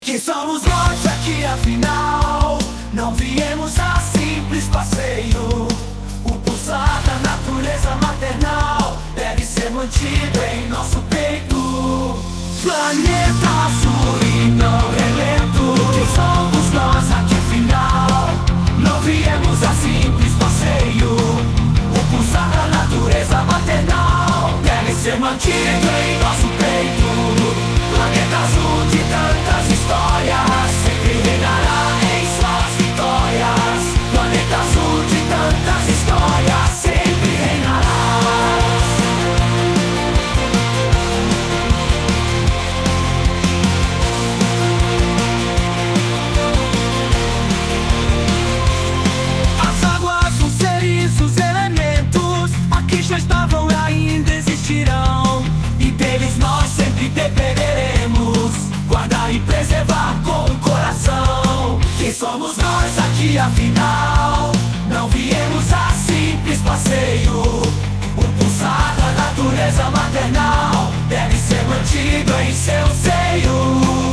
Quem somos nós aqui afinal? Não viemos a simples passeio. O pulsar da natureza maternal deve ser mantido em nosso peito. Planeta azul e não relento. Quem somos nós aqui afinal? Não viemos a simples passeio. O pulsar da natureza maternal deve ser mantido em nosso peito. Planeta azul de tantas histórias, sempre reinará em suas vitórias. Planeta azul de tantas histórias, sempre reinará. As águas, os seres, os elementos aqui já estavam e ainda existirão, e deles nós sempre dependeremos. Guardar e preservar com o coração. Quem somos nós aqui afinal? Não viemos a simples passeio. O pulsar da natureza maternal deve ser mantido em seu seio.